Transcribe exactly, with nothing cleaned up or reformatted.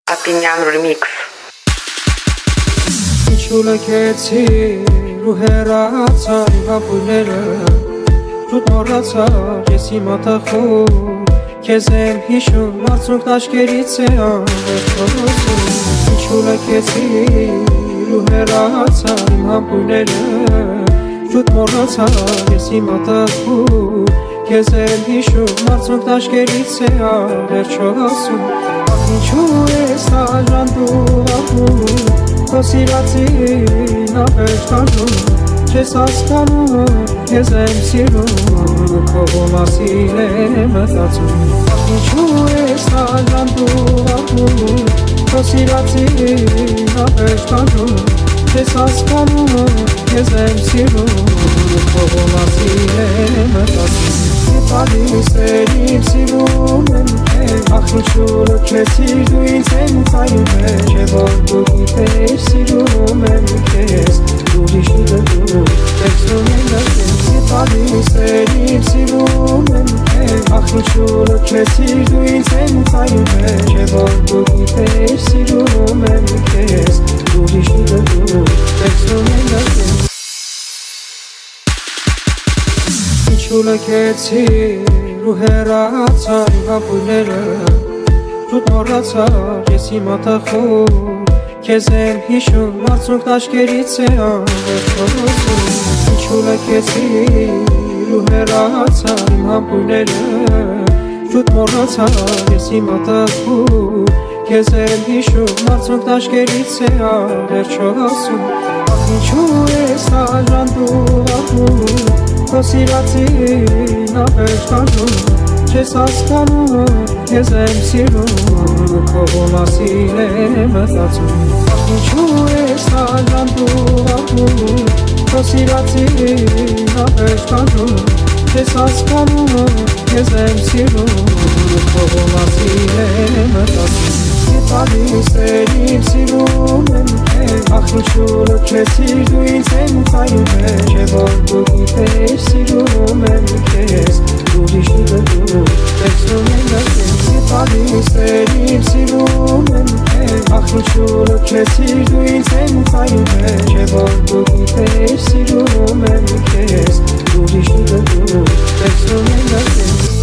Papinian Remix. Իչուլակեցի ու հեռացար իմ ապույները Շուտ մոռացար ես իմ ատախում Քեզ եմ հիշում արցունքն աչքերից է անվերջ խոսում Իչուլակեցի ու հեռացար իմ ապույները Շուտ մոռացար ես իմ ատախում Քեզ եմ հիշում արցունքն աչքերից է անվերջ խոսում Ախ ինչու ես հաջանդում ապում Քո սիրածին ապեջ կանում Չես հասկանում, ես եմ սիրում Քո մասին եմ մտածում Ախ ինչու ես հաջանդում ապում Քո սիրածին ապեջ կանում Չես հասկանում, ես եմ սիրում Քո մասին եմ մտածում Տալիս էր իմ սիրում եմ քեզ Ախ ինչու լքեցիր դու ինձ եմ ծայում է Չէ որ դու գիտեիր սիրում եմ քեզ Ուրիշ դու տեսնում եմ քեզ Տալիս էր իմ սիրում եմ քեզ Ախ ինչու լքեցիր դու ինձ եմ ծայում է Չէ որ դու գիտեիր սիրում եմ քեզ Ուրիշ դու տեսնում եմ քեզ Իչուլակեցի ու հեռացար իմ ապույները Շուտ մոռացար ես իմ ատախում Քեզ եմ հիշում արցունքն աչքերից է անվերջ խոսում Իչուլակեցի ու հեռացար իմ ապույները Շուտ մոռացար ես իմ ատախում Քեզ եմ հիշում արցունքն աչքերից է անվերջ խոսում Ախ ինչու ես հաջանդում ապում Քո սիրածին ապեջ կանում Չես հասկանում, ես եմ սիրում Քո մասին եմ մտածում Ախ ինչու ես հաջանդում ապում Քո սիրածին ապեջ կանում Չես հասկանում, ես եմ սիրում Քո մասին եմ մտածում Տալիս էր իմ սիրում եմ քեզ Ախ ինչու լքեցիր դու ինձ եմ ծայում է Չէ որ դու գիտեիր սիրում եմ քեզ Ուրիշ դու տեսնում եմ քեզ Տալիս էր իմ սիրում եմ քեզ Ախ ինչու լքեցիր դու ինձ եմ ծայում է Չէ որ դու գիտեիր սիրում եմ քեզ Ուրիշ դու տեսնում եմ քեզ